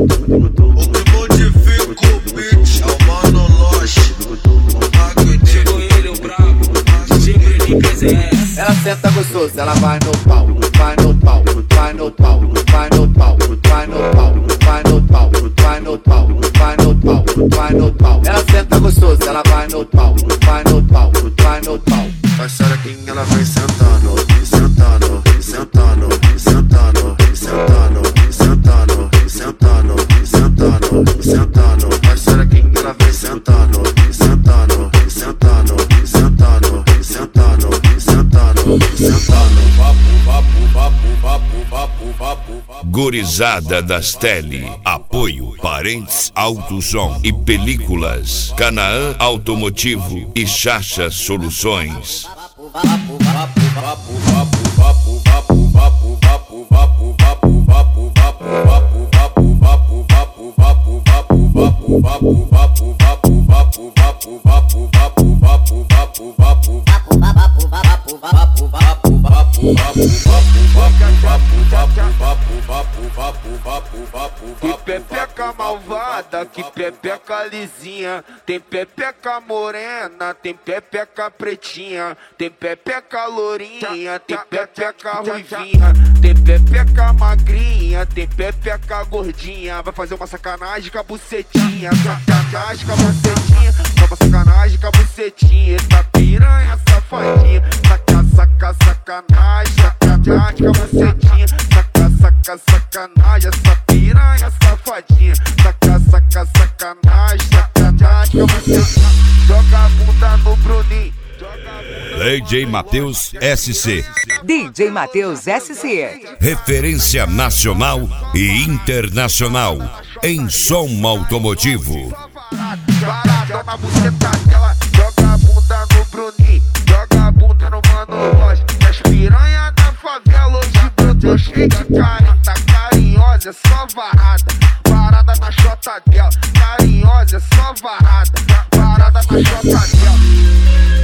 O que modifica o beat é o Mano Loche. Chegou ele, o brabo, sempre de PZS. Ela senta gostoso, ela vai no pau, vai no pau, vai no pau, vai no pau, vai no pau, vai no pau, vai no pau, vai no pau, vai no pau. Ela senta gostoso, ela vai no pau, vai no pau, vai no pau. Vai xerequinha, ela vem sentando, sentando, sentando, sentando, sentando, sentando, sentando, sentando, sentando. Vai xerequinha, ela vem sentando, sentando, sentando, sentando, sentando, sentando, sentando. Gurizada das Tele, apoio Parentes Autosom e Películas, Canaã Automotivo e Chacha Soluções. Que pepeca malvada, que pepeca lisinha. Tem pepeca morena, tem pepeca pretinha. Tem pepeca lourinha, tem pepeca ruivinha. Tem pepeca magrinha, tem pepeca gordinha. Vai fazer uma sacanagem com a bucetinha. Sacanagem com a bucetinha, uma sacanagem com a bucetinha. Essa piranha safadinha. Sacanagem, sacanagem com a bucetinha. Sacanagem, essa piranha safadinha. Sacanagem, sacanagem com a bucetinha. Joga a bunda no Bruninho. DJ Matheus SC. DJ Matheus SC. Referência nacional e internacional em som automotivo. Parada na buceta dela. Joga a bunda no Bruninho. Joga a bunda no Mano Loche. As piranha da favela hoje brotou cheio de careta. Carinhosa, é só varrada. Parada na chota dela. Carinhosa, é só varrada. Parada na chota dela.